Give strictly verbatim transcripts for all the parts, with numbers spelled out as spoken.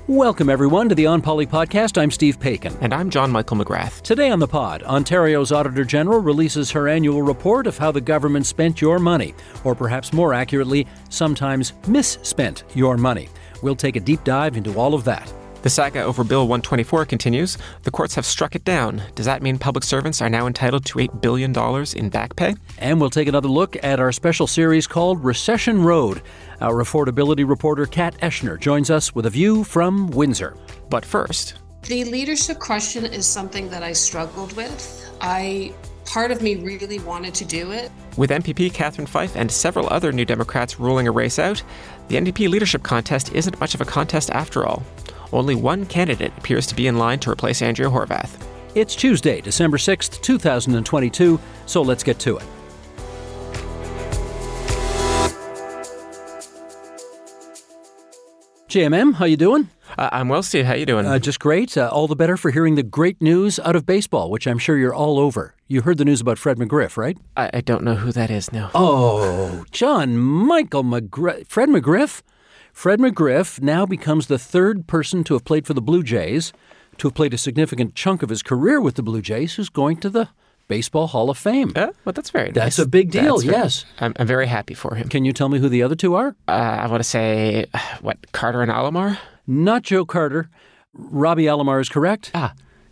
Welcome, everyone, to the On Poly podcast. I'm Steve Paikin. And I'm John Michael McGrath. Today on the pod, Ontario's Auditor General releases her annual report of how the government spent your money, or perhaps more accurately, sometimes misspent your money. We'll take a deep dive into all of that. The saga over Bill one twenty-four continues. The courts have struck it down. Does that mean public servants are now entitled to eight billion dollars in back pay? And we'll take another look at our special series called Recession Road. Our affordability reporter, Kat Eschner, joins us with a view from Windsor. But first... The leadership question is something that I struggled with. I... Part of me really wanted to do it. With M P P Catherine Fife and several other New Democrats ruling a race out, the N D P leadership contest isn't much of a contest after all. Only one candidate appears to be in line to replace Andrea Horwath. It's Tuesday, December sixth, twenty twenty-two, so let's get to it. J M M, how you doing? Uh, I'm well, Steve. How you doing? Uh, just great. Uh, all the better for hearing the great news out of baseball, which I'm sure you're all over. You heard the news about Fred McGriff, right? I, I don't know who that is now. Oh, John Michael McGriff. Fred McGriff? Fred McGriff now becomes the third person to have played for the Blue Jays, to have played a significant chunk of his career with the Blue Jays, who's going to the Baseball Hall of Fame. Uh, well, that's very That's nice. a big deal, That's very, yes. I'm, I'm very happy for him. Can you tell me who the other two are? Uh, I want to say, what, Carter and Alomar? Not Joe Carter. Robbie Alomar is correct. Ah.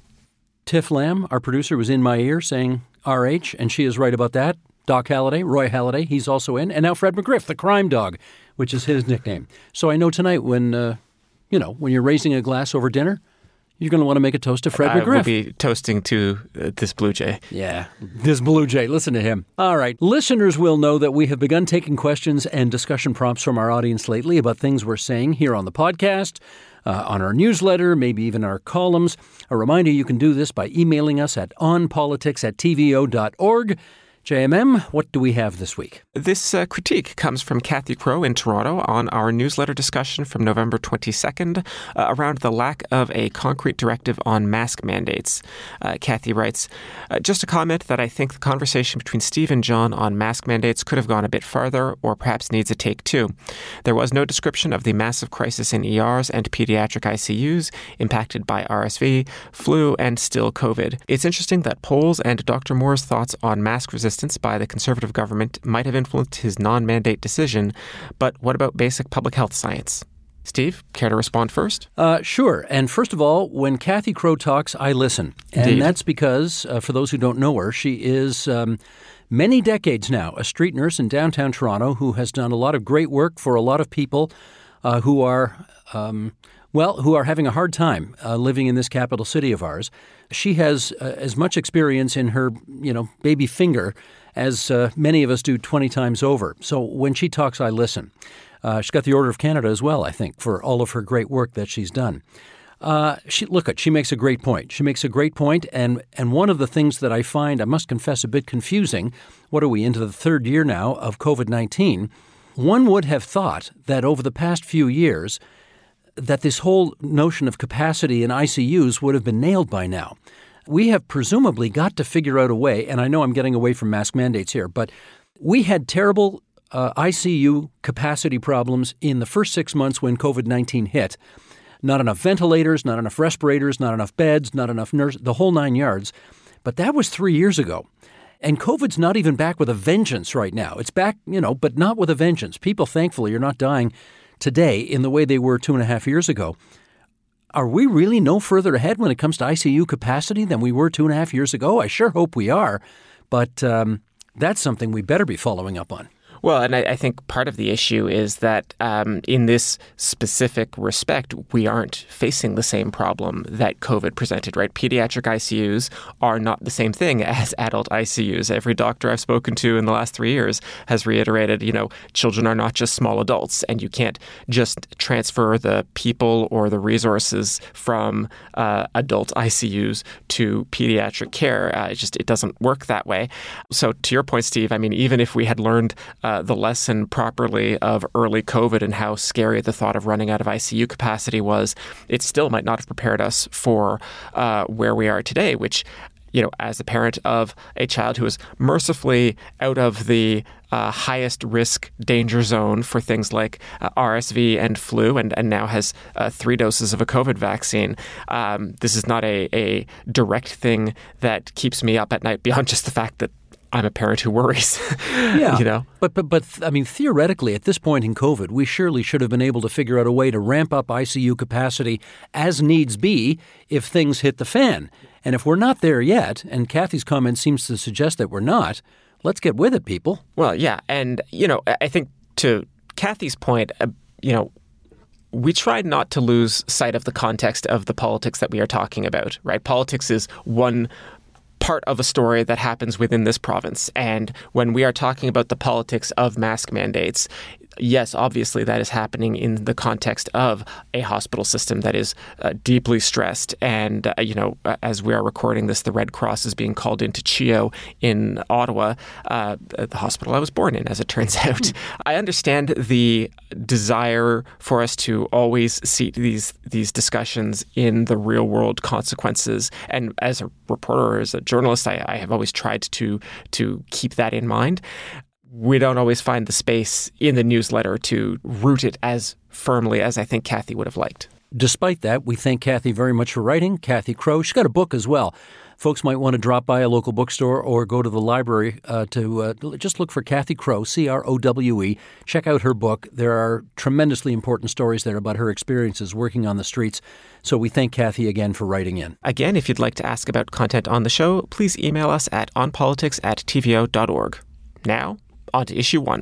Tiff Lamb, our producer, was in my ear saying R H, and she is right about that. Doc Halliday, Roy Halladay, he's also in. And now Fred McGriff, the crime dog, which is his nickname. So I know tonight when, uh, you know, when you're raising a glass over dinner, you're going to want to make a toast to Fred I McGriff. will be toasting to uh, this Blue Jay. Yeah, this Blue Jay. Listen to him. All right. Listeners will know that we have begun taking questions and discussion prompts from our audience lately about things we're saying here on the podcast, uh, on our newsletter, maybe even our columns. A reminder, you can do this by emailing us at onpolitics at t v o dot org. J M M, what do we have this week? This uh, critique comes from Kathy Crow in Toronto on our newsletter discussion from November twenty-second uh, around the lack of a concrete directive on mask mandates. Uh, Kathy writes, uh, just a comment that I think the conversation between Steve and John on mask mandates could have gone a bit farther or perhaps needs a take two. There was no description of the massive crisis in E Rs and pediatric I C Us impacted by R S V, flu, and still COVID. It's interesting that polls and Doctor Moore's thoughts on mask resistance by the Conservative government might have influenced his non-mandate decision, but what about basic public health science? Steve, care to respond first? Uh, sure. And first of all, when Kathy Crow talks, I listen. And Indeed. that's because, uh, for those who don't know her, she is um, many decades now a street nurse in downtown Toronto who has done a lot of great work for a lot of people uh, who are... Um, Well, who are having a hard time uh, living in this capital city of ours. She has uh, as much experience in her, you know, baby finger as uh, many of us do twenty times over. So when she talks, I listen. Uh, she's got the Order of Canada as well, I think, for all of her great work that she's done. Uh, she look at she makes a great point. She makes a great point, and and one of the things that I find, I must confess, a bit confusing. What are we into the third year now of COVID nineteen? One would have thought that over the past few years, that this whole notion of capacity in I C Us would have been nailed by now. We have presumably got to figure out a way, and I know I'm getting away from mask mandates here, but we had terrible uh, I C U capacity problems in the first six months when COVID nineteen hit. Not enough ventilators, not enough respirators, not enough beds, not enough nurses, the whole nine yards. But that was three years ago. And COVID's not even back with a vengeance right now. It's back, you know, but not with a vengeance. People, thankfully, are not dying today in the way they were two and a half years ago. Are we really no further ahead when it comes to I C U capacity than we were two and a half years ago? I sure hope we are, but um, that's something we better be following up on. Well, and I, I think part of the issue is that um, in this specific respect, we aren't facing the same problem that COVID presented, right? Pediatric I C Us are not the same thing as adult I C Us. Every doctor I've spoken to in the last three years has reiterated, you know, children are not just small adults, and you can't just transfer the people or the resources from uh, adult I C Us to pediatric care. Uh, it just it doesn't work that way. So to your point, Steve, I mean, even if we had learned uh, the lesson properly of early COVID and how scary the thought of running out of I C U capacity was, it still might not have prepared us for uh, where we are today, which you know, as a parent of a child who is mercifully out of the uh, highest risk danger zone for things like uh, R S V and flu, and, and now has uh, three doses of a COVID vaccine. Um, this is not a, a direct thing that keeps me up at night beyond just the fact that I'm a parent who worries. Yeah, you know, but but but I mean, theoretically, at this point in COVID, we surely should have been able to figure out a way to ramp up I C U capacity as needs be if things hit the fan. And if we're not there yet, and Kathy's comment seems to suggest that we're not, let's get with it, people. Well, yeah, and you know, I think to Kathy's point, uh, you know, we tried not to lose sight of the context of the politics that we are talking about. Right, politics is one part of a story that happens within this province. And when we are talking about the politics of mask mandates, yes, obviously that is happening in the context of a hospital system that is uh, deeply stressed. And, uh, you know, as we are recording this, the Red Cross is being called into CHEO in Ottawa, uh, the hospital I was born in, as it turns out. I understand the desire for us to always see these these discussions in the real world consequences. And as a reporter, as a journalist, I, I have always tried to to keep that in mind. We don't always find the space in the newsletter to root it as firmly as I think Kathy would have liked. Despite that, we thank Kathy very much for writing. Kathy Crow. She's got a book as well. Folks might want to drop by a local bookstore or go to the library uh, to uh, just look for Kathy Crow, C R O W E. Check out her book. There are tremendously important stories there about her experiences working on the streets. So we thank Kathy again for writing in. Again, if you'd like to ask about content on the show, please email us at onpolitics at t v o dot org. Now, on to issue one.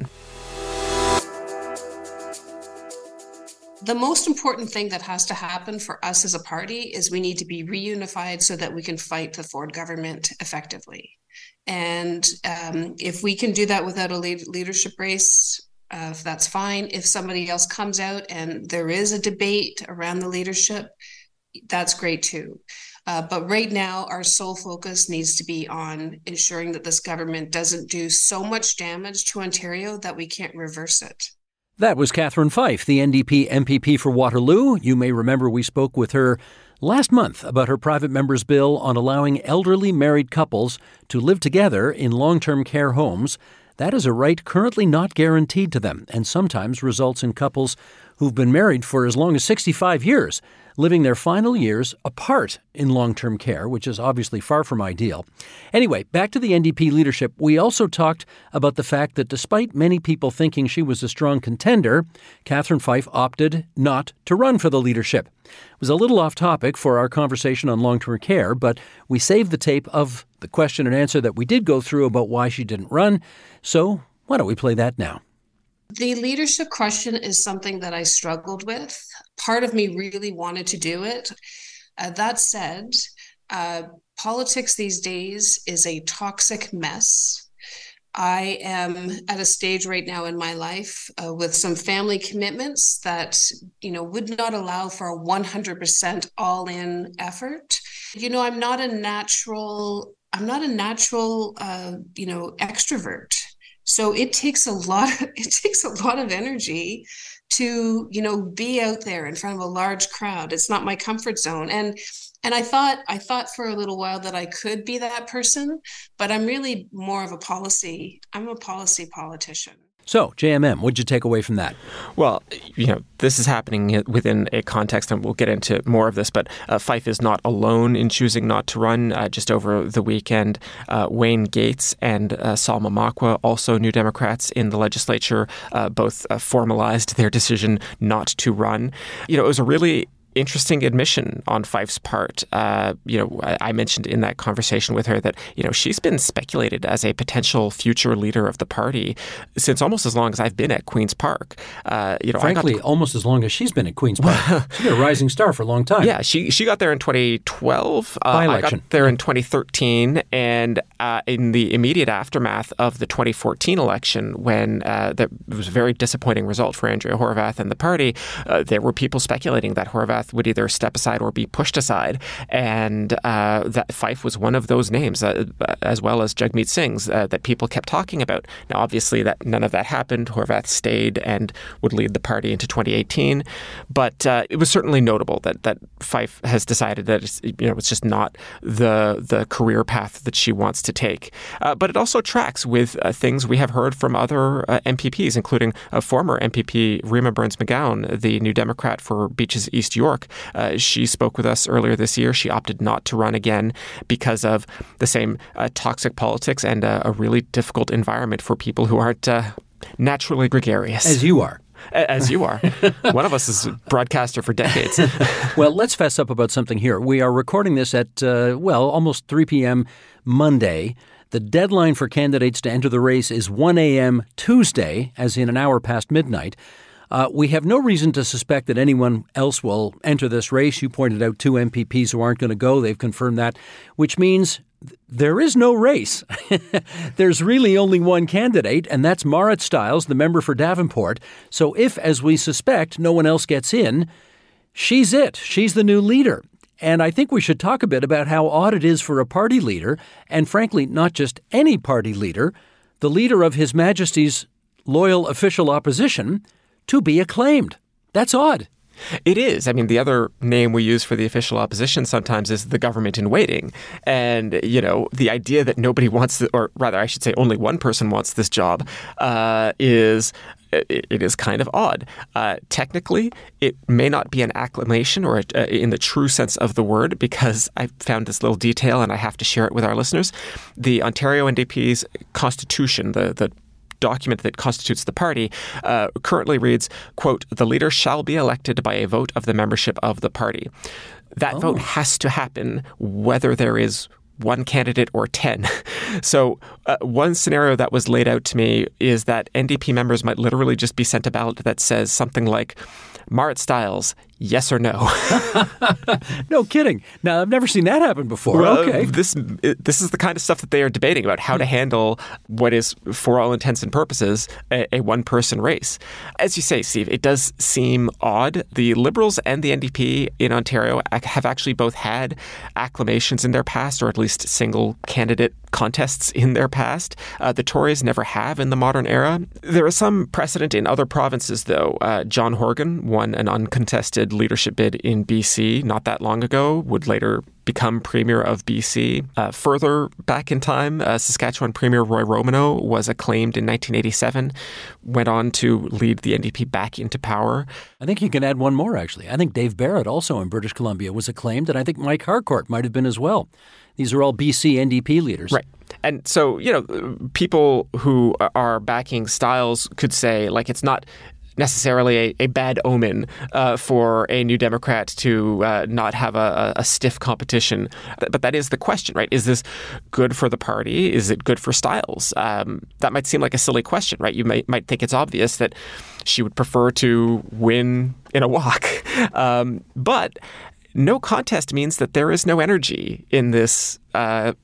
The most important thing that has to happen for us as a party is we need to be reunified so that we can fight the Ford government effectively. And um, if we can do that without a lead- leadership race, uh, that's fine. If somebody else comes out and there is a debate around the leadership, that's great too. Uh, but right now, our sole focus needs to be on ensuring that this government doesn't do so much damage to Ontario that we can't reverse it. That was Catherine Fife, the N D P M P P for Waterloo. You may remember we spoke with her last month about her private member's bill on allowing elderly married couples to live together in long-term care homes. That is a right currently not guaranteed to them and sometimes results in couples who've been married for as long as sixty-five years, living their final years apart in long-term care, which is obviously far from ideal. Anyway, back to the N D P leadership. We also talked about the fact that despite many people thinking she was a strong contender, Catherine Fife opted not to run for the leadership. It was a little off topic for our conversation on long-term care, but we saved the tape of the question and answer that we did go through about why she didn't run. So why don't we play that now? The leadership question is something that I struggled with. Part of me really wanted to do it. Uh, that said, uh, politics these days is a toxic mess. I am at a stage right now in my life uh, with some family commitments that, you know, would not allow for a one hundred percent all-in effort. You know, I'm not a natural, I'm not a natural, uh, you know, extrovert. So it takes a lot, it takes a lot of energy to, you know, be out there in front of a large crowd. It's not my comfort zone. And and I thought I thought for a little while that I could be that person, but I'm really more of a policy. I'm a policy politician. So, J M M, what'd you take away from that? Well, you know, this is happening within a context, and we'll get into more of this, but uh, Fife is not alone in choosing not to run. Uh, just over the weekend, uh, Wayne Gates and uh, Salma Makwa, also New Democrats in the legislature, uh, both uh, formalized their decision not to run. You know, it was a really interesting admission on Fife's part. Uh, you know, I, I mentioned in that conversation with her that, you know, she's been speculated as a potential future leader of the party since almost as long as I've been at Queen's Park. Uh, you know, Frankly, I got to, almost as long as she's been at Queen's Park. She's been a rising star for a long time. Yeah, she she got there in twenty twelve. Uh, I got there in twenty thirteen, and uh, in the immediate aftermath of the twenty fourteen election, when uh, there was a very disappointing result for Andrea Horwath and the party, uh, there were people speculating that Horwath path would either step aside or be pushed aside. And uh, that Fife was one of those names, uh, as well as Jagmeet Singh's, uh, that people kept talking about. Now, obviously, that none of that happened. Horwath stayed and would lead the party into twenty eighteen. But uh, it was certainly notable that that Fife has decided that it's, you know, it's just not the the career path that she wants to take. Uh, but it also tracks with uh, things we have heard from other uh, M P Ps, including a former M P P, Rima Burns-McGowan, the New Democrat for Beaches East York. Uh, she spoke with us earlier this year. She opted not to run again because of the same uh, toxic politics and uh, a really difficult environment for people who aren't uh, naturally gregarious. As you are. As you are. One of us is a broadcaster for decades. Well, let's fess up about something here. We are recording this at, uh, well, almost three p.m. Monday. The deadline for candidates to enter the race is one a.m. Tuesday, as in an hour past midnight. Uh, we have no reason to suspect that anyone else will enter this race. You pointed out two M P Ps who aren't going to go. They've confirmed that, which means there is no race. There's really only one candidate, and that's Marit Stiles, the member for Davenport. So if, as we suspect, no one else gets in, she's it. She's the new leader. And I think we should talk a bit about how odd it is for a party leader, and frankly, not just any party leader, the leader of His Majesty's loyal official opposition, to be acclaimed. That's odd. It is. I mean, the other name we use for the official opposition sometimes is the government in waiting. And, you know, the idea that nobody wants, the, or rather, I should say only one person wants this job uh, is... it is kind of odd. Uh, technically, it may not be an acclamation or a, uh, in the true sense of the word, because I found this little detail and I have to share it with our listeners. The Ontario N D P's constitution, the, the document that constitutes the party, uh, currently reads, quote, "The leader shall be elected by a vote of the membership of the party." That oh. vote has to happen whether there is one candidate or ten. So uh, one scenario that was laid out to me is that N D P members might literally just be sent a ballot that says something like, Marit Stiles, yes or no. No kidding. Now, I've never seen that happen before. Well, okay. This this is the kind of stuff that they are debating about, how to handle what is, for all intents and purposes, a, a one-person race. As you say, Steve, it does seem odd. The Liberals and the N D P in Ontario have actually both had acclamations in their past, or at least single-candidate contests in their past. Uh, the Tories never have in the modern era. There is some precedent in other provinces, though. Uh, John Horgan won an uncontested leadership bid in B C not that long ago, would later become Premier of B C. Uh, further back in time, uh, Saskatchewan Premier Roy Romano was acclaimed in nineteen eighty-seven, went on to lead the N D P back into power. I think you can add one more, actually. I think Dave Barrett, also in British Columbia, was acclaimed, and I think Mike Harcourt might have been as well. These are all B C N D P leaders. Right. And so, you know, people who are backing Stiles could say, like, it's not necessarily a, a bad omen uh, for a New Democrat to uh, not have a, a stiff competition. But that is the question, right? Is this good for the party? Is it good for Stiles? Um, that might seem like a silly question, right? You might, might think it's obvious that she would prefer to win in a walk. Um, but no contest means that there is no energy in this uh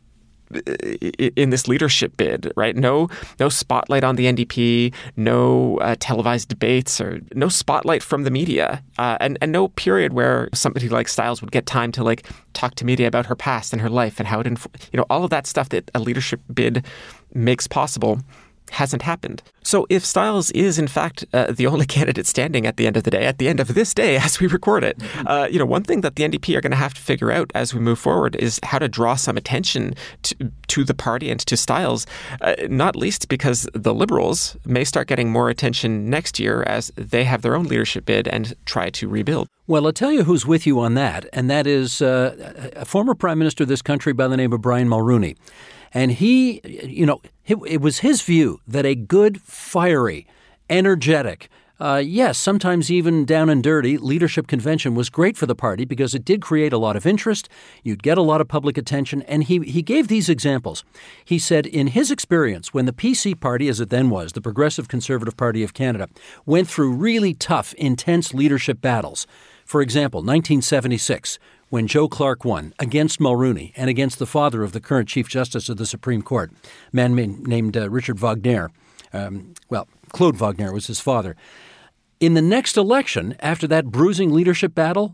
in this leadership bid, right? No no spotlight on the N D P, no uh, televised debates, or no spotlight from the media, uh, and, and no period where somebody like Stiles would get time to like talk to media about her past and her life and how it, inf- you know, all of that stuff that a leadership bid makes possible hasn't happened. So if Stiles is, in fact, uh, the only candidate standing at the end of the day, at the end of this day as we record it, uh, you know, one thing that the N D P are going to have to figure out as we move forward is how to draw some attention to, to the party and to Stiles, uh, not least because the Liberals may start getting more attention next year as they have their own leadership bid and try to rebuild. Well, I'll tell you who's with you on that, and that is uh, a former Prime Minister of this country by the name of Brian Mulroney. And he, you know, it, it was his view that a good, fiery, energetic, uh, yes, sometimes even down and dirty leadership convention was great for the party because it did create a lot of interest. You'd get a lot of public attention. And he, he gave these examples. He said, in his experience, when the P C party, as it then was, the Progressive Conservative Party of Canada, went through really tough, intense leadership battles. For example, nineteen seventy-six, when Joe Clark won against Mulroney and against the father of the current Chief Justice of the Supreme Court, a man named uh, Richard Wagner. Um, well, Claude Wagner was his father. In the next election, after that bruising leadership battle,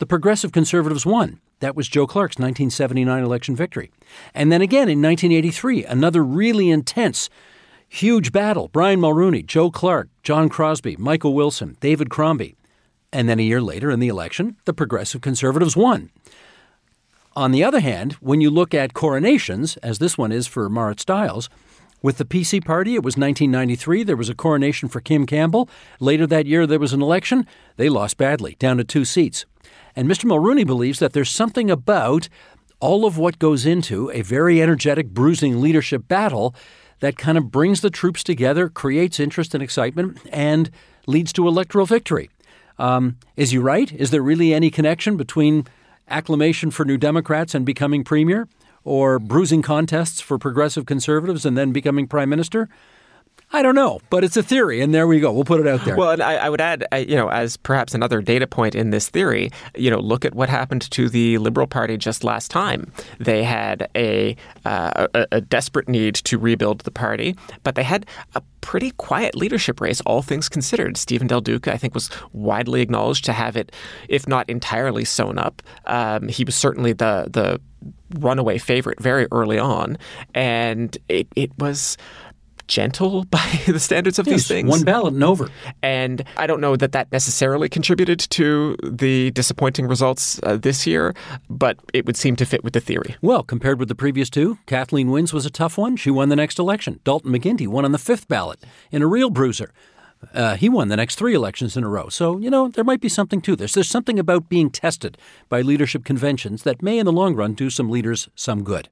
the Progressive Conservatives won. That was Joe Clark's nineteen seventy-nine election victory. And then again in nineteen eighty-three, another really intense, huge battle. Brian Mulroney, Joe Clark, John Crosby, Michael Wilson, David Crombie. And then a year later in the election, the Progressive Conservatives won. On the other hand, when you look at coronations, as this one is for Marit Stiles, with the P C party, it was nineteen ninety-three. There was a coronation for Kim Campbell. Later that year, there was an election. They lost badly, down to two seats. And Mister Mulroney believes that there's something about all of what goes into a very energetic, bruising leadership battle that kind of brings the troops together, creates interest and excitement, and leads to electoral victory. Um, is he right? Is there really any connection between acclamation for New Democrats and becoming premier, or bruising contests for Progressive Conservatives and then becoming prime minister? I don't know, but it's a theory, and there we go. We'll put it out there. Well, and I, I would add, you know, as perhaps another data point in this theory, you know, look at what happened to the Liberal Party just last time. They had a, uh, a, a desperate need to rebuild the party, but they had a pretty quiet leadership race, all things considered. Stephen Del Duca, I think, was widely acknowledged to have it, if not entirely sewn up. Um, he was certainly the the runaway favorite very early on, and it, it was gentle by the standards of yes, these things. One ballot and over. And I don't know that that necessarily contributed to the disappointing results uh, this year, but it would seem to fit with the theory. Well, compared with the previous two, Kathleen Wynne's was a tough one. She won the next election. Dalton McGuinty won on the fifth ballot in a real bruiser. Uh, he won the next three elections in a row. So, you know, there might be something to this. There's something about being tested by leadership conventions that may in the long run do some leaders some good.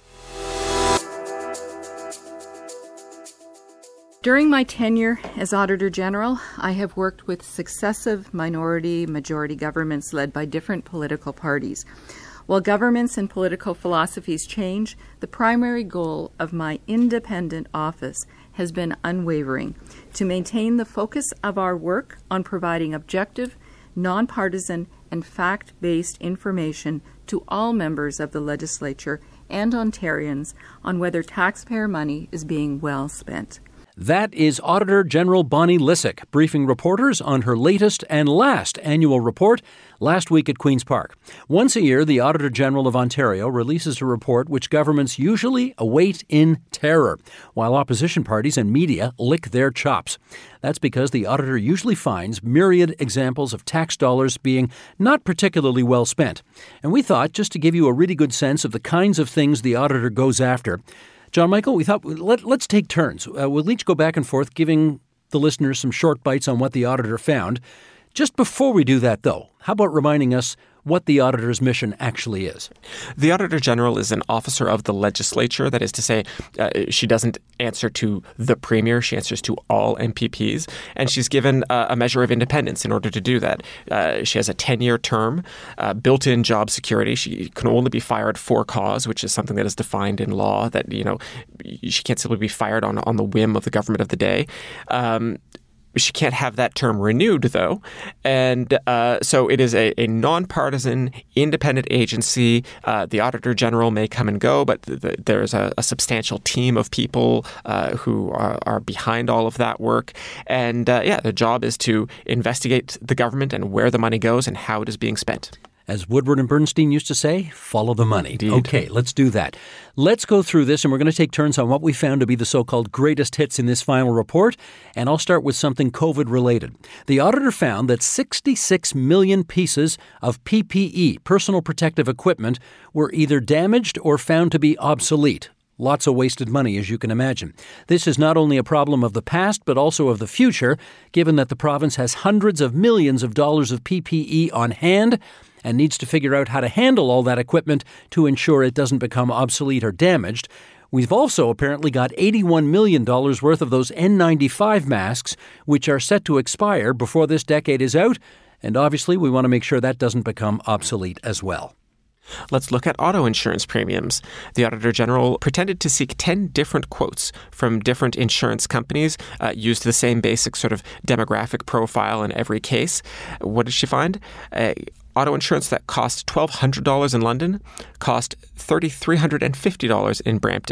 During my tenure as Auditor General, I have worked with successive minority-majority governments led by different political parties. While governments and political philosophies change, the primary goal of my independent office has been unwavering: to maintain the focus of our work on providing objective, nonpartisan, and fact-based information to all members of the legislature and Ontarians on whether taxpayer money is being well spent. That is Auditor General Bonnie Lysyk briefing reporters on her latest and last annual report last week at Queen's Park. Once a year, the Auditor General of Ontario releases a report which governments usually await in terror, while opposition parties and media lick their chops. That's because the auditor usually finds myriad examples of tax dollars being not particularly well spent. And we thought, just to give you a really good sense of the kinds of things the auditor goes after, John Michael, we thought let, let's take turns. Uh, we'll each go back and forth, giving the listeners some short bites on what the auditor found. Just before we do that, though, how about reminding us what the auditor's mission actually is? The Auditor General is an officer of the legislature. That is to say, uh, she doesn't answer to the Premier. She answers to all M P Ps. And she's given uh, a measure of independence in order to do that. Uh, she has a ten-year term, uh, built-in job security. She can only be fired for cause, which is something that is defined in law, that, you know, she can't simply be fired on, on the whim of the government of the day. Um She can't have that term renewed, though. And uh, so it is a, a nonpartisan, independent agency. Uh, the Auditor General may come and go, but the, the, there's a, a substantial team of people uh, who are, are behind all of that work. And uh, yeah, the job is to investigate the government and where the money goes and how it is being spent. As Woodward and Bernstein used to say, follow the money. Indeed. Okay, let's do that. Let's go through this, and we're going to take turns on what we found to be the so-called greatest hits in this final report, and I'll start with something COVID-related. The auditor found that sixty-six million pieces of P P E, personal protective equipment, were either damaged or found to be obsolete. Lots of wasted money, as you can imagine. This is not only a problem of the past, but also of the future, given that the province has hundreds of millions of dollars of P P E on hand and needs to figure out how to handle all that equipment to ensure it doesn't become obsolete or damaged. We've also apparently got eighty-one million dollars worth of those N ninety-five masks, which are set to expire before this decade is out, and obviously we want to make sure that doesn't become obsolete as well. Let's look at auto insurance premiums. The Auditor General pretended to seek ten different quotes from different insurance companies, uh, used the same basic sort of demographic profile in every case. What did she find? Uh, auto insurance that cost twelve hundred dollars in London cost three thousand three hundred fifty dollars in Brampton.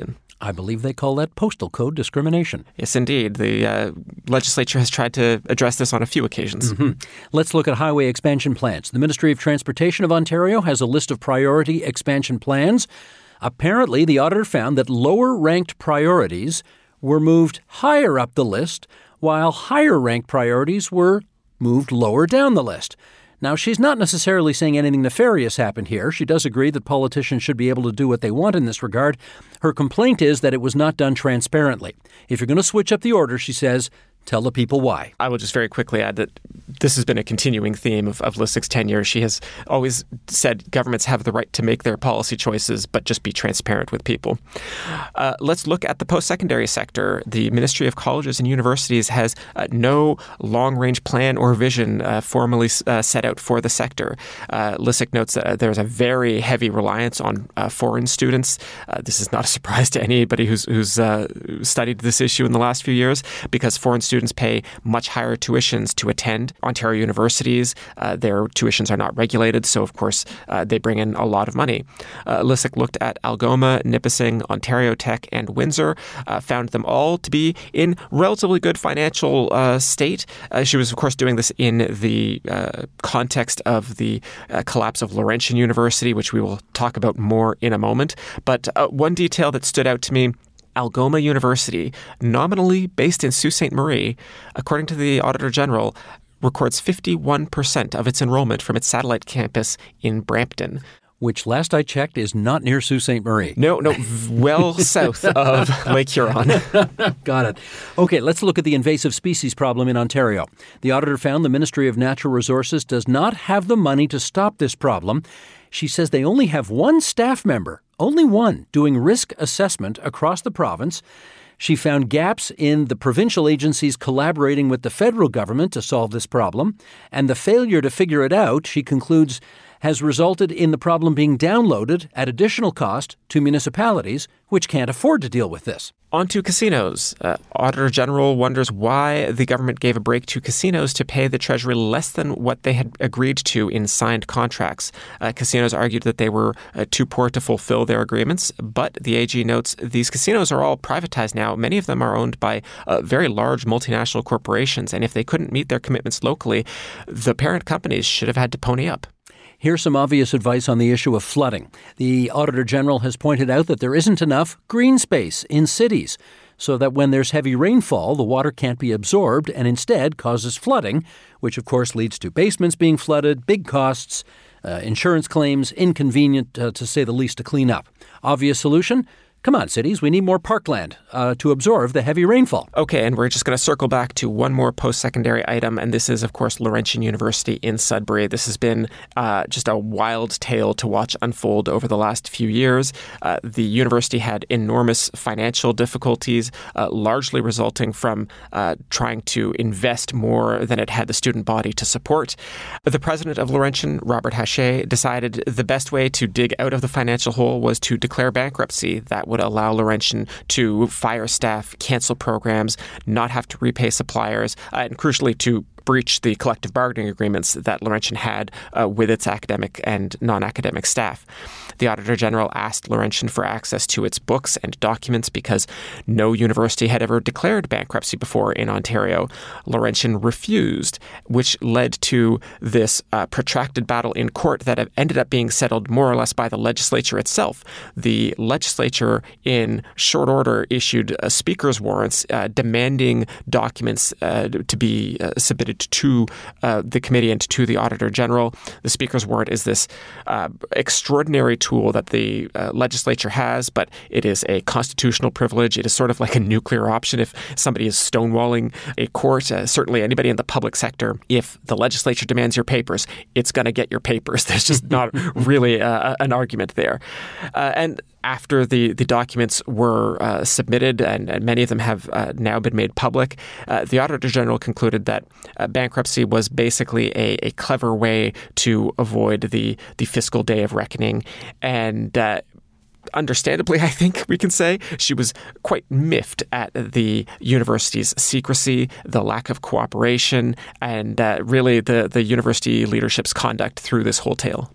I believe they call that postal code discrimination. Yes, indeed. The uh, legislature has tried to address this on a few occasions. Mm-hmm. Let's look at highway expansion plans. The Ministry of Transportation of Ontario has a list of priority expansion plans. Apparently, the auditor found that lower-ranked priorities were moved higher up the list, while higher-ranked priorities were moved lower down the list. Now, she's not necessarily saying anything nefarious happened here. She does agree that politicians should be able to do what they want in this regard. Her complaint is that it was not done transparently. If you're going to switch up the order, she says, tell the people why. I will just very quickly add that this has been a continuing theme of, of Lissack's tenure. She has always said governments have the right to make their policy choices, but just be transparent with people. Uh, let's look at the post-secondary sector. The Ministry of Colleges and Universities has uh, no long-range plan or vision uh, formally uh, set out for the sector. Uh, Lissack notes that uh, there's a very heavy reliance on uh, foreign students. Uh, this is not a surprise to anybody who's, who's uh, studied this issue in the last few years, because foreign students Students pay much higher tuitions to attend Ontario universities. Uh, their tuitions are not regulated, so of course uh, they bring in a lot of money. Uh, Lissack looked at Algoma, Nipissing, Ontario Tech, and Windsor, uh, found them all to be in relatively good financial uh, state. Uh, she was, of course, doing this in the uh, context of the uh, collapse of Laurentian University, which we will talk about more in a moment. But uh, one detail that stood out to me: Algoma University, nominally based in Sault Ste. Marie, according to the Auditor General, records fifty-one percent of its enrollment from its satellite campus in Brampton. Which, last I checked, is not near Sault Ste. Marie. No, no, well south of Lake Huron. Got it. Okay, let's look at the invasive species problem in Ontario. The auditor found the Ministry of Natural Resources does not have the money to stop this problem. She says they only have one staff member, only one, doing risk assessment across the province. She found gaps in the provincial agencies collaborating with the federal government to solve this problem, and the failure to figure it out, she concludes, has resulted in the problem being downloaded at additional cost to municipalities, which can't afford to deal with this. On to casinos. Uh, Auditor General wonders why the government gave a break to casinos to pay the Treasury less than what they had agreed to in signed contracts. Uh, casinos argued that they were uh, too poor to fulfill their agreements, but the A G notes these casinos are all privatized now. Many of them are owned by uh, very large multinational corporations, and if they couldn't meet their commitments locally, the parent companies should have had to pony up. Here's some obvious advice on the issue of flooding. The Auditor General has pointed out that there isn't enough green space in cities, so that when there's heavy rainfall, the water can't be absorbed and instead causes flooding, which of course leads to basements being flooded, big costs, uh, insurance claims, inconvenient uh, to say the least to clean up. Obvious solution? Come on, cities, we need more parkland uh, to absorb the heavy rainfall. Okay, and we're just going to circle back to one more post-secondary item, and this is, of course, Laurentian University in Sudbury. This has been uh, just a wild tale to watch unfold over the last few years. Uh, the university had enormous financial difficulties, uh, largely resulting from uh, trying to invest more than it had the student body to support. The president of Laurentian, Robert Haché, decided the best way to dig out of the financial hole was to declare bankruptcy. That would allow Laurentian to fire staff, cancel programs, not have to repay suppliers, uh, and crucially to breach the collective bargaining agreements that Laurentian had uh, with its academic and non-academic staff. The Auditor General asked Laurentian for access to its books and documents because no university had ever declared bankruptcy before in Ontario. Laurentian refused, which led to this uh, protracted battle in court that ended up being settled more or less by the legislature itself. The legislature, in short order, issued uh, speaker's warrants uh, demanding documents uh, to be uh, submitted to uh, the committee and to the Auditor General. The speaker's warrant is this uh, extraordinary tool that the uh, legislature has, but it is a constitutional privilege. It is sort of like a nuclear option if somebody is stonewalling a court. Uh, certainly anybody in the public sector, if the legislature demands your papers, it's going to get your papers. There's just not really uh, an argument there. Uh, and After the, the documents were uh, submitted, and, and many of them have uh, now been made public, uh, the Auditor General concluded that uh, bankruptcy was basically a, a clever way to avoid the, the fiscal day of reckoning. And uh, understandably, I think we can say, she was quite miffed at the university's secrecy, the lack of cooperation, and uh, really the, the university leadership's conduct through this whole tale.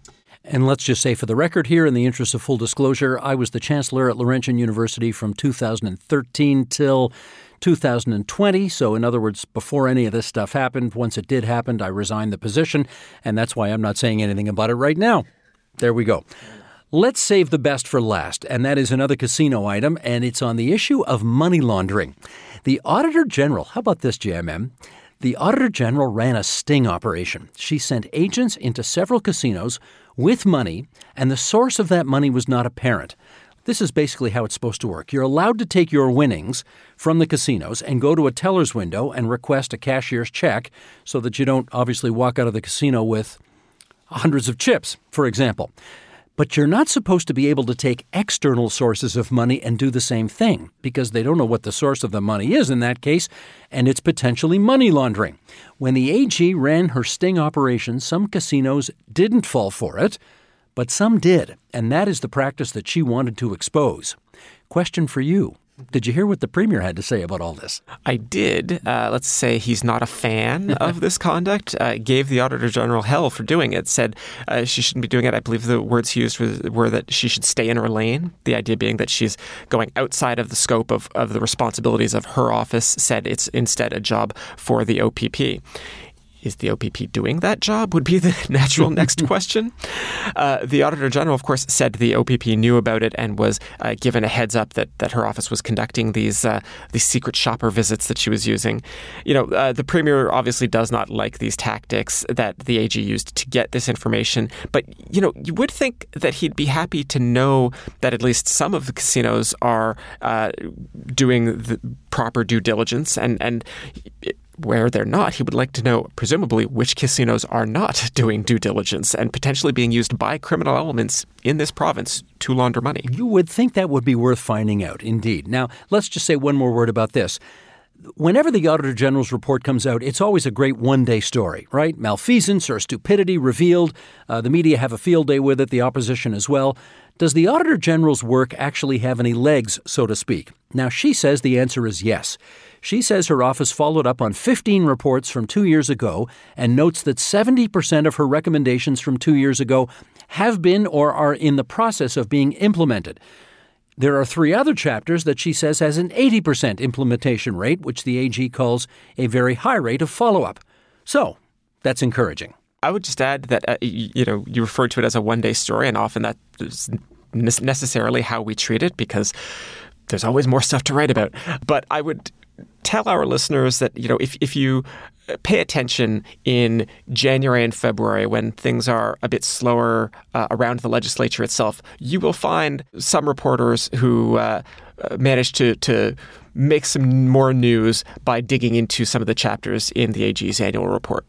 And let's just say for the record here, in the interest of full disclosure, I was the chancellor at Laurentian University from two thousand thirteen till two thousand twenty. So in other words, before any of this stuff happened, once it did happen, I resigned the position. And that's why I'm not saying anything about it right now. There we go. Let's save the best for last, and that is another casino item, and it's on the issue of money laundering. The Auditor General, how about this, J M M? The Auditor General ran a sting operation. She sent agents into several casinos with money, and the source of that money was not apparent. This is basically how it's supposed to work. You're allowed to take your winnings from the casinos and go to a teller's window and request a cashier's check so that you don't obviously walk out of the casino with hundreds of chips, for example. But you're not supposed to be able to take external sources of money and do the same thing because they don't know what the source of the money is in that case, and it's potentially money laundering. When the A G ran her sting operation, some casinos didn't fall for it, but some did, and that is the practice that she wanted to expose. Question for you. Did you hear what the Premier had to say about all this? I did. Uh, let's say he's not a fan of this conduct. Uh, gave the Auditor General hell for doing it. Said uh, she shouldn't be doing it. I believe the words he used were, were that she should stay in her lane. The idea being that she's going outside of the scope of, of the responsibilities of her office. Said it's instead a job for the O P P. Is the O P P doing that job would be the natural next question. Uh, the Auditor General, of course, said the O P P knew about it and was uh, given a heads up that, that her office was conducting these uh, these secret shopper visits that she was using. You know, uh, the Premier obviously does not like these tactics that the A G used to get this information. But, you know, you would think that he'd be happy to know that at least some of the casinos are uh, doing the proper due diligence and, and it, where they're not, he would like to know, presumably, which casinos are not doing due diligence and potentially being used by criminal elements in this province to launder money. You would think that would be worth finding out, indeed. Now, let's just say one more word about this. Whenever the Auditor General's report comes out, it's always a great one-day story, right? Malfeasance or stupidity revealed. Uh, the media have a field day with it, the opposition as well. Does the Auditor General's work actually have any legs, so to speak? Now, she says the answer is yes. She says her office followed up on fifteen reports from two years ago and notes that seventy percent of her recommendations from two years ago have been or are in the process of being implemented. There are three other chapters that she says has an eighty percent implementation rate, which the A G calls a very high rate of follow-up. So, that's encouraging. I would just add that, uh, you, you know, you referred to it as a one-day story, and often that is necessarily how we treat it because there's always more stuff to write about. But I would tell our listeners that, you know, if, if you pay attention in January and February when things are a bit slower uh, around the legislature itself, you will find some reporters who uh, manage to, to make some more news by digging into some of the chapters in the A G's annual report.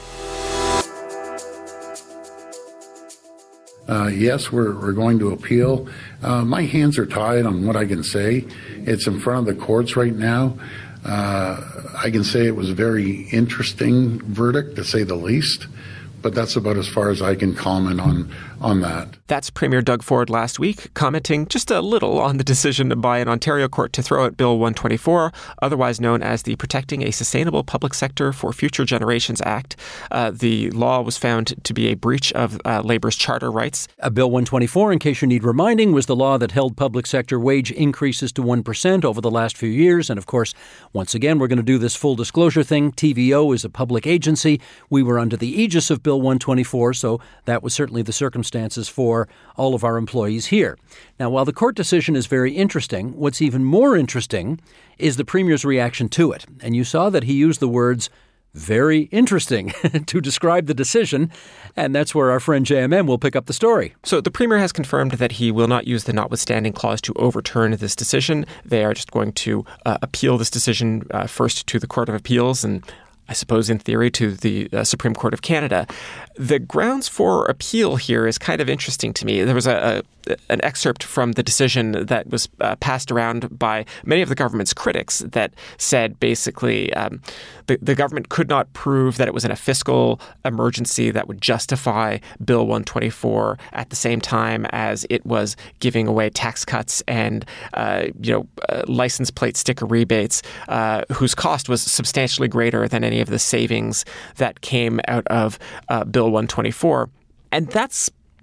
Uh, yes, we're, we're going to appeal. Uh, my hands are tied on what I can say. It's in front of the courts right now. Uh, I can say it was a very interesting verdict, to say the least, but that's about as far as I can comment on, on that. That's Premier Doug Ford last week, commenting just a little on the decision by an Ontario court to throw out Bill one twenty-four, otherwise known as the Protecting a Sustainable Public Sector for Future Generations Act. Uh, the law was found to be a breach of uh, Labor's charter rights. Uh, Bill one twenty-four, in case you need reminding, was the law that held public sector wage increases to one percent over the last few years. And of course, once again, we're going to do this full disclosure thing. T V O is a public agency. We were under the aegis of Bill one twenty-four, so that was certainly the circumstances for all of our employees here. Now, while the court decision is very interesting, what's even more interesting is the Premier's reaction to it. And you saw that he used the words very interesting to describe the decision, and that's where our friend J M M will pick up the story. So the Premier has confirmed that he will not use the notwithstanding clause to overturn this decision. They are just going to uh, appeal this decision uh, first to the Court of Appeals and I suppose in theory, to the uh, Supreme Court of Canada. The grounds for appeal here is kind of interesting to me. There was a, a an excerpt from the decision that was uh, passed around by many of the government's critics that said basically um, the, the government could not prove that it was in a fiscal emergency that would justify Bill one twenty-four at the same time as it was giving away tax cuts and uh, you know uh, license plate sticker rebates, uh, whose cost was substantially greater than any of the savings that came out of uh, Bill one twenty-four. And that's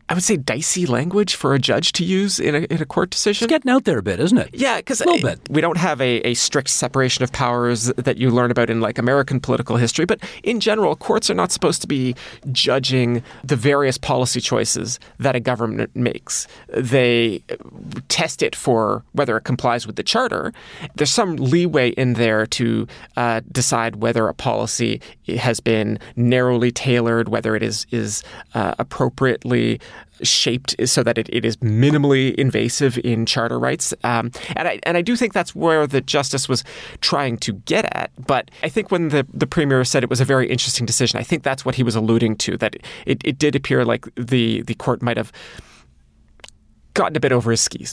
I would say, dicey language for a judge to use in a, in a court decision. It's getting out there a bit, isn't it? Yeah, because bit. we don't have a, a strict separation of powers that you learn about in like American political history. But in general, courts are not supposed to be judging the various policy choices that a government makes. They test it for whether it complies with the charter. There's some leeway in there to uh, decide whether a policy has been narrowly tailored, whether it is, is uh, appropriately shaped so that it, it is minimally invasive in charter rights. Um, and I and I do think that's where the justice was trying to get at. But I think when the, the premier said it was a very interesting decision, I think that's what he was alluding to, that it, it did appear like the, the court might have gotten a bit over his skis.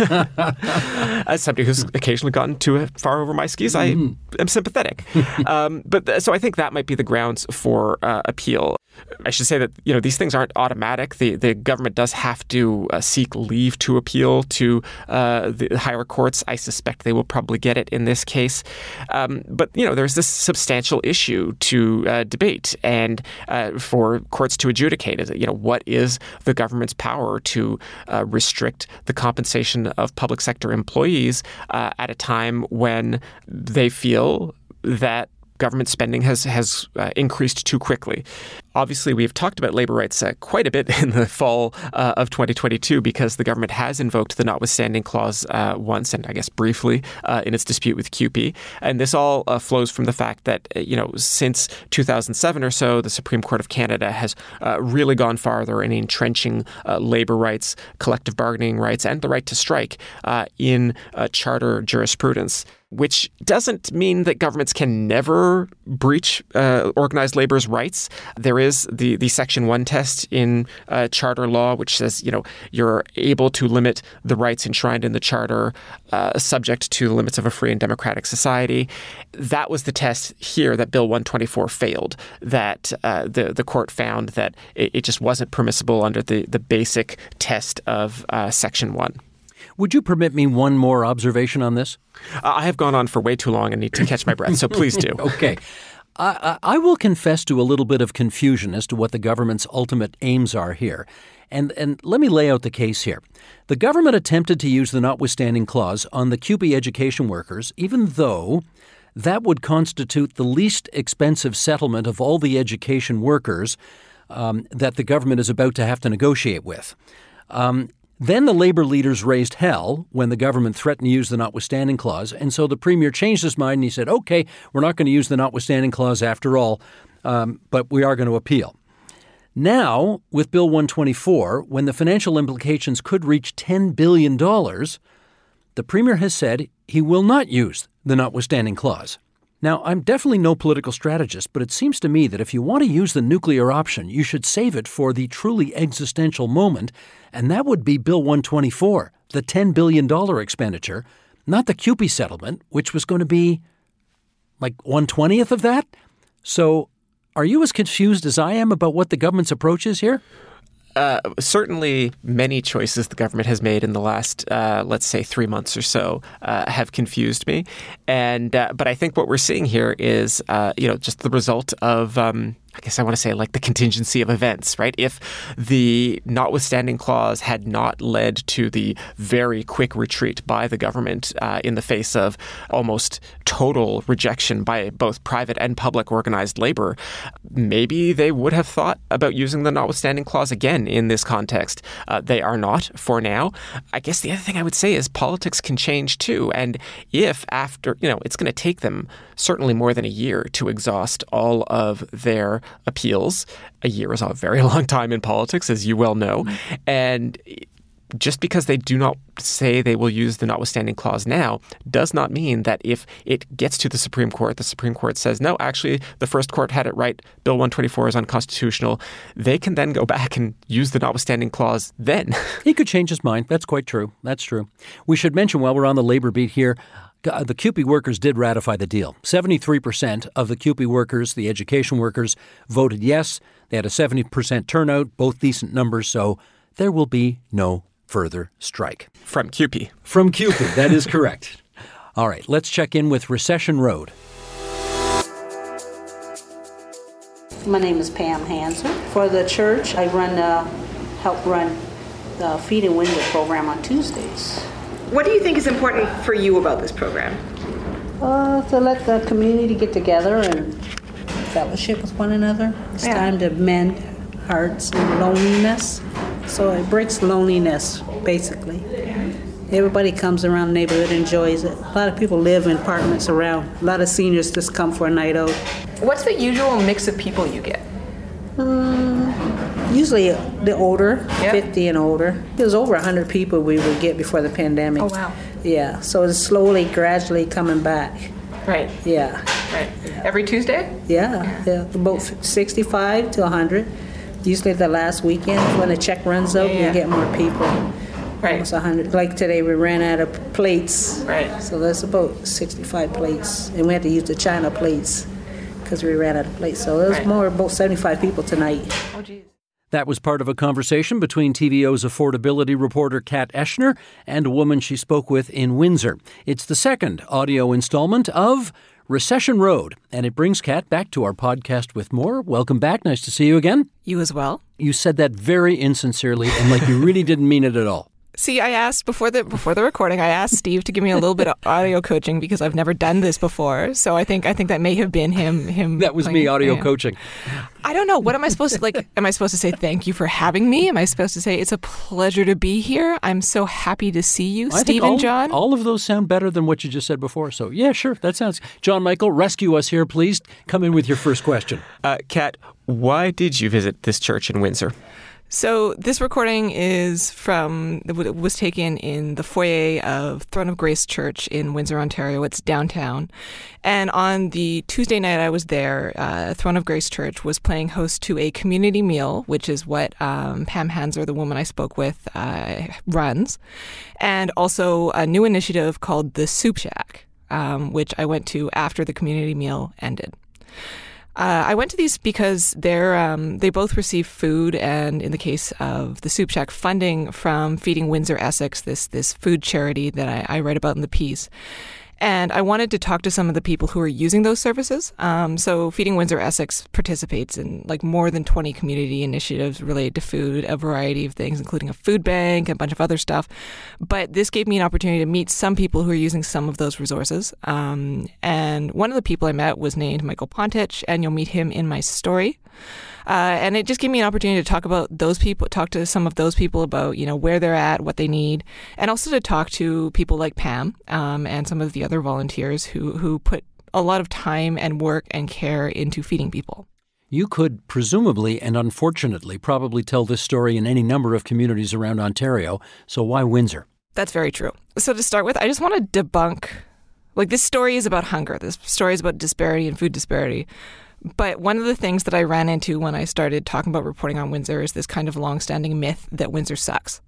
As somebody who's occasionally gotten too far over my skis, I mm. am sympathetic. um, but th- so I think that might be the grounds for uh, appeal. I should say that, you know, these things aren't automatic. The the government does have to uh, seek leave to appeal to uh, the higher courts. I suspect they will probably get it in this case. Um, but, you know, there's this substantial issue to uh, debate and uh, for courts to adjudicate. Is, you know, what is the government's power to uh, restrict the compensation of public sector employees uh, at a time when they feel that government spending has has uh, increased too quickly. Obviously, we've talked about labor rights uh, quite a bit in the fall uh, of twenty twenty-two because the government has invoked the notwithstanding clause uh, once and I guess briefly uh, in its dispute with C U P E. And this all uh, flows from the fact that, you know, since two thousand seven or so, the Supreme Court of Canada has uh, really gone farther in entrenching uh, labor rights, collective bargaining rights, and the right to strike uh, in uh, charter jurisprudence, which doesn't mean that governments can never breach uh, organized labor's rights. There is the, the Section one test in uh, charter law, which says, you know, you're able to limit the rights enshrined in the charter uh, subject to the limits of a free and democratic society. That was the test here that Bill one twenty-four failed, that uh, the, the court found that it, it just wasn't permissible under the, the basic test of uh, Section one. Would you permit me one more observation on this? Uh, I have gone on for way too long and need to catch my breath, so please do. Okay. I, I will confess to a little bit of confusion as to what the government's ultimate aims are here. And, and let me lay out the case here. The government attempted to use the notwithstanding clause on the C U P E education workers, even though that would constitute the least expensive settlement of all the education workers um, that the government is about to have to negotiate with. Um, Then the labor leaders raised hell when the government threatened to use the notwithstanding clause, and so the premier changed his mind and he said, okay, we're not going to use the notwithstanding clause after all, um, but we are going to appeal. Now, with Bill one twenty-four, when the financial implications could reach ten billion dollars, the premier has said he will not use the notwithstanding clause. Now, I'm definitely no political strategist, but it seems to me that if you want to use the nuclear option, you should save it for the truly existential moment, and that would be Bill one twenty-four, the ten billion dollars expenditure, not the C U P E settlement, which was going to be like one twentieth of that. So are you as confused as I am about what the government's approach is here? Uh, certainly many choices the government has made in the last, uh, let's say, three months or so uh, have confused me. And uh, but I think what we're seeing here is, uh, you know, just the result of um, I guess I want to say like the contingency of events, right? If the notwithstanding clause had not led to the very quick retreat by the government uh, in the face of almost total rejection by both private and public organized labor, maybe they would have thought about using the notwithstanding clause again in this context. Uh, they are not for now. I guess the other thing I would say is politics can change too. And if after, you know, it's going to take them certainly more than a year to exhaust all of their appeals. A year is a very long time in politics, as you well know. And just because they do not say they will use the notwithstanding clause now does not mean that if it gets to the Supreme Court, the Supreme Court says, no, actually, the first court had it right, Bill one twenty-four is unconstitutional, they can then go back and use the notwithstanding clause then. He could change his mind. That's quite true. That's true. We should mention while we're on the labor beat here, the C U P E workers did ratify the deal. seventy-three percent of the C U P E workers, the education workers, voted yes. They had a seventy percent turnout, both decent numbers, so there will be no further strike. From C U P E. From C U P E, that is correct. All right, let's check in with Recession Road. My name is Pam Hanser. For the church, I run a help run the Feed in Windsor program on Tuesdays. What do you think is important for you about this program? Uh, to let the community get together and fellowship with one another. It's Yeah. time to mend hearts and loneliness. So it breaks loneliness, basically. Everybody comes around the neighborhood and enjoys it. A lot of people live in apartments around. A lot of seniors just come for a night out. What's the usual mix of people you get? Um, usually the older, Yep. fifty and older. It was over one hundred people we would get before the pandemic. Oh, wow. Yeah, so it's slowly, gradually coming back. Right, Yeah, right. Every Tuesday? yeah, yeah. About sixty-five to one hundred. Usually the last weekend when the check runs out, Yeah, yeah. we get more people. Right. Almost one hundred. Like today, we ran out of plates. Right. So that's about sixty-five plates. And we had to use the China plates because we ran out of plates. So it was Right. more, about seventy-five people tonight. Oh, geez. That was part of a conversation between T V O's affordability reporter Kat Eschner and a woman she spoke with in Windsor. It's the second audio installment of Recession Road, and it brings Kat back to our podcast with more. Welcome back. Nice to see you again. You as well. You said that very insincerely and like you really didn't mean it at all. See, I asked before the before the recording, I asked Steve to give me a little bit of audio coaching because I've never done this before. So I think I think that may have been him him That was playing- me audio yeah. coaching. I don't know. What am I supposed to like am I supposed to say thank you for having me? Am I supposed to say it's a pleasure to be here? I'm so happy to see you, I think Steve all, and John. all of those sound better than what you just said before. So, yeah, sure. That sounds... John Michael, rescue us here, please. Come in with your first question. Uh, Kat, why did you visit this church in Windsor? So this recording is from, was taken in the foyer of Throne of Grace Church in Windsor, Ontario. It's downtown. And on the Tuesday night I was there, uh, Throne of Grace Church was playing host to a community meal, which is what um, Pam Hanser, the woman I spoke with, uh, runs. And also a new initiative called the Soup Shack, um, which I went to after the community meal ended. Uh, I went to these because they're um, they both receive food, and in the case of the Soup Shack, funding from Feeding Windsor Essex, this this food charity that I, I write about in the piece. And I wanted to talk to some of the people who are using those services. Um, so Feeding Windsor Essex participates in like more than twenty community initiatives related to food, a variety of things, including a food bank and a bunch of other stuff. But this gave me an opportunity to meet some people who are using some of those resources. Um, and one of the people I met was named Michael Pontich, and you'll meet him in my story. Uh, and it just gave me an opportunity to talk about those people, talk to some of those people about, you know, where they're at, what they need, and also to talk to people like Pam um, and some of the other volunteers who, who put a lot of time and work and care into feeding people. You could presumably and unfortunately probably tell this story in any number of communities around Ontario, so why Windsor? That's very true. So to start with, I just want to debunk, like this story is about hunger. This story is about disparity and food disparity. But one of the things that I ran into when I started talking about reporting on Windsor is this kind of long-standing myth that Windsor sucks.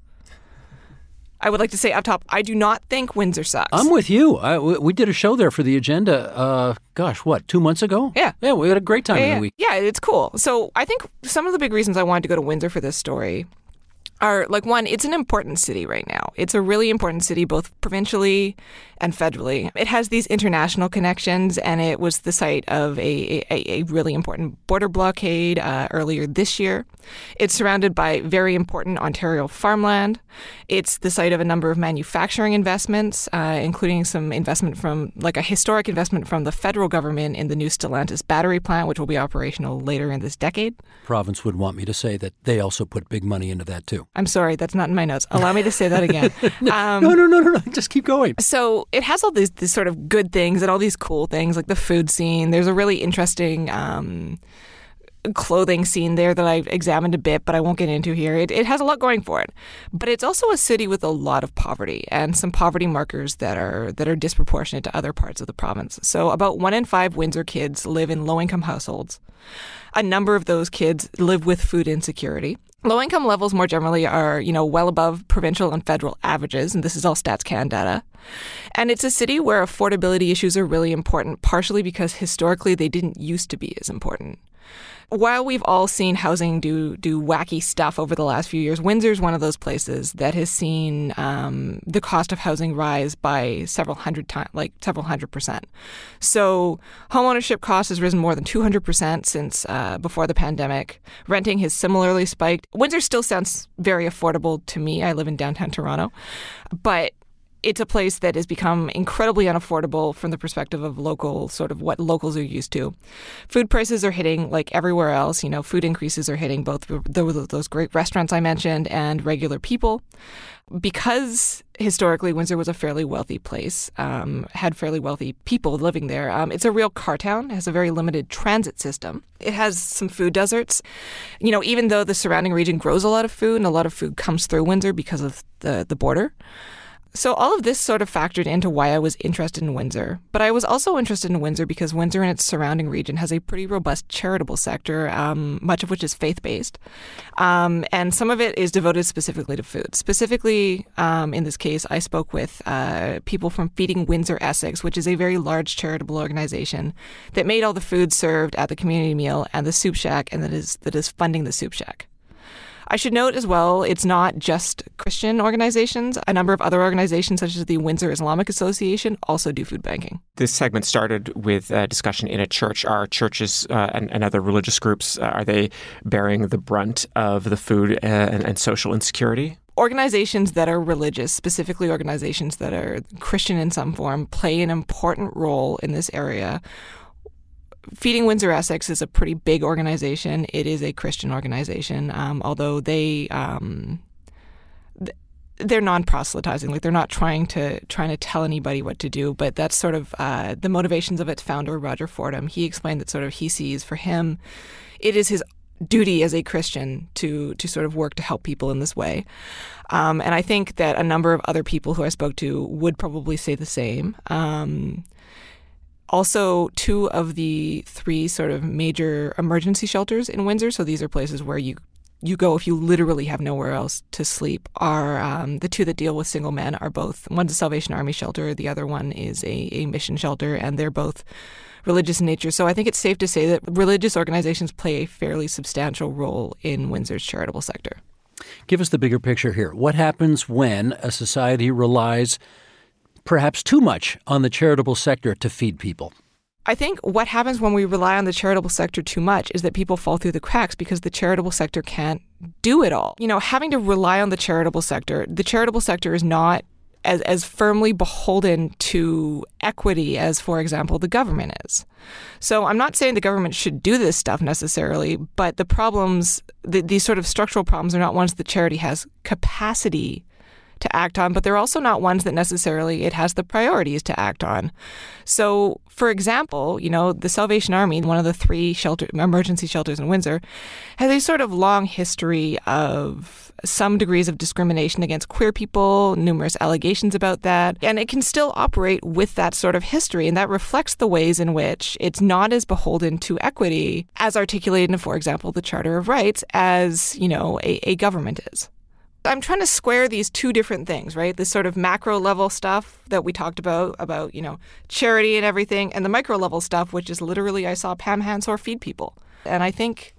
I would like to say up top, I do not think Windsor sucks. I'm with you. I, we, we did a show there for the agenda, uh, gosh, what, two months ago? Yeah. Yeah, we had a great time yeah, in yeah. the week. Yeah, it's cool. So I think some of the big reasons I wanted to go to Windsor for this story are, like, one, it's an important city right now. It's a really important city, both provincially and federally. It has these international connections, and it was the site of a, a, a really important border blockade uh, earlier this year. It's surrounded by very important Ontario farmland. It's the site of a number of manufacturing investments, uh, including some investment from, like a historic investment from the federal government in the new Stellantis battery plant, which will be operational later in this decade. Province would want me to say that they also put big money into that, too. I'm sorry, that's not in my notes. Allow me to say that again. Um, no, no, no, no, no. Just keep going. So it has all these, these sort of good things and all these cool things, like the food scene. There's a really interesting um, clothing scene there that I've examined a bit, but I won't get into here. It, it has a lot going for it. But it's also a city with a lot of poverty and some poverty markers that are that are disproportionate to other parts of the province. So about one in five Windsor kids live in low-income households. A number of those kids live with food insecurity. Low-income levels more generally are, you know, well above provincial and federal averages, and this is all StatsCan data. And it's a city where affordability issues are really important, partially because historically they didn't used to be as important. While we've all seen housing do do wacky stuff over the last few years, Windsor's one of those places that has seen um, the cost of housing rise by several hundred times, like several hundred percent. So homeownership cost has risen more than two hundred percent since uh, before the pandemic. Renting has similarly spiked. Windsor still sounds very affordable to me. I live in downtown Toronto, but it's a place that has become incredibly unaffordable from the perspective of local, sort of what locals are used to. Food prices are hitting like everywhere else. You know, food increases are hitting both those great restaurants I mentioned and regular people. Because historically Windsor was a fairly wealthy place, um, had fairly wealthy people living there, um, it's a real car town. It has a very limited transit system. It has some food deserts. You know, even though the surrounding region grows a lot of food and a lot of food comes through Windsor because of the, the border. So all of this sort of factored into why I was interested in Windsor. But I was also interested in Windsor because Windsor and its surrounding region has a pretty robust charitable sector, um, much of which is faith-based. Um, and some of it is devoted specifically to food. Specifically, um, in this case, I spoke with uh, people from Feeding Windsor Essex, which is a very large charitable organization that made all the food served at the community meal and the soup shack, and that is that is funding the soup shack. I should note as well, it's not just Christian organizations. A number of other organizations, such as the Windsor Islamic Association, also do food banking. This segment started with a discussion in a church. Are churches uh, and, and other religious groups, uh, are they bearing the brunt of the food uh, and, and social insecurity? Organizations that are religious, specifically organizations that are Christian in some form, play an important role in this area. Feeding Windsor Essex is a pretty big organization. It is a Christian organization, um, although they um, they're non-proselytizing. Like they're not trying to trying to tell anybody what to do. But that's sort of uh, the motivations of its founder, Roger Fordham. He explained that sort of he sees for him, it is his duty as a Christian to to sort of work to help people in this way. Um, and I think that a number of other people who I spoke to would probably say the same. Um, Also, two of the three sort of major emergency shelters in Windsor, so these are places where you you go if you literally have nowhere else to sleep, are um, the two that deal with single men are both, one's a Salvation Army shelter, the other one is a, a mission shelter, and they're both religious in nature. So I think it's safe to say that religious organizations play a fairly substantial role in Windsor's charitable sector. Give us the bigger picture here. What happens when a society relies perhaps too much on the charitable sector to feed people? I think what happens when we rely on the charitable sector too much is that people fall through the cracks because the charitable sector can't do it all. You know, having to rely on the charitable sector, the charitable sector is not as, as firmly beholden to equity as, for example, the government is. So I'm not saying the government should do this stuff necessarily, but the problems, the, these sort of structural problems are not ones that charity has capacity to act on, but they're also not ones that necessarily it has the priorities to act on. So, for example, you know, the Salvation Army, one of the three shelter emergency shelters in Windsor, has a sort of long history of some degrees of discrimination against queer people, numerous allegations about that, and it can still operate with that sort of history, and that reflects the ways in which it's not as beholden to equity as articulated in, for example, the Charter of Rights as, you know, a, a government is. I'm trying to square these two different things, right? This sort of macro level stuff that we talked about, about, you know, charity and everything, and the micro level stuff, which is literally I saw Pam Hansor feed people. And I think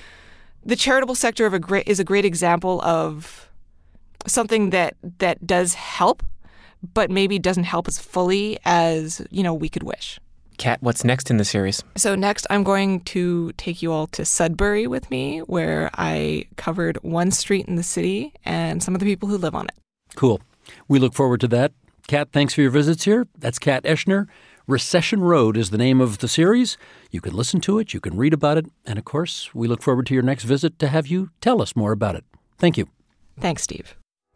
the charitable sector of a great, is a great example of something that, that does help, but maybe doesn't help as fully as, you know, we could wish. Kat, what's next in the series? So next, I'm going to take you all to Sudbury with me, where I covered one street in the city and some of the people who live on it. Cool. We look forward to that. Kat, thanks for your visits here. That's Kat Eschner. Recession Road is the name of the series. You can listen to it. You can read about it. And, of course, we look forward to your next visit to have you tell us more about it. Thank you. Thanks, Steve.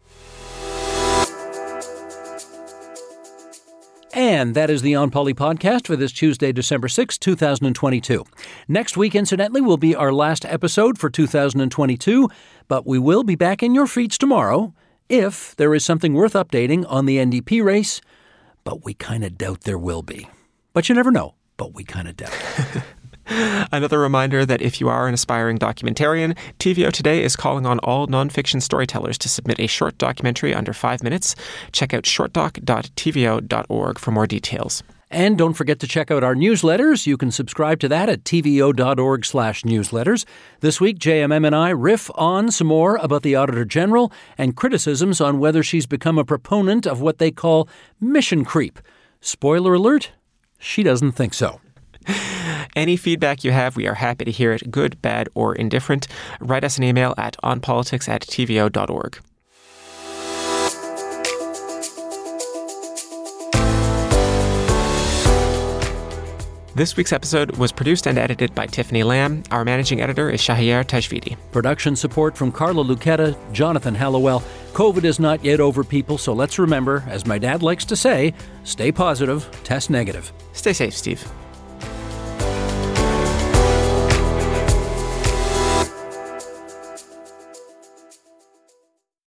And that is the On Poly podcast for this Tuesday, December sixth, twenty twenty-two. Next week, incidentally, will be our last episode for two thousand twenty-two, but we will be back in your feeds tomorrow if there is something worth updating on the N D P race, but we kind of doubt there will be. But you never know, but we kind of doubt. Another reminder that if you are an aspiring documentarian, T V O Today is calling on all nonfiction storytellers to submit a short documentary under five minutes. Check out shortdoc dot t v o dot org for more details. And don't forget to check out our newsletters. You can subscribe to that at tvo.org slash newsletters. This week, J M M and I riff on some more about the Auditor General and criticisms on whether she's become a proponent of what they call mission creep. Spoiler alert, she doesn't think so. Any feedback you have, we are happy to hear it, good, bad, or indifferent. Write us an email at onpolitics at tvo.org. This week's episode was produced and edited by Tiffany Lamb. Our managing editor is Shahriar Tajvidi. Production support from Carla Lucetta, Jonathan Hallowell. COVID is not yet over, people, so let's remember, as my dad likes to say, stay positive, test negative. Stay safe, Steve.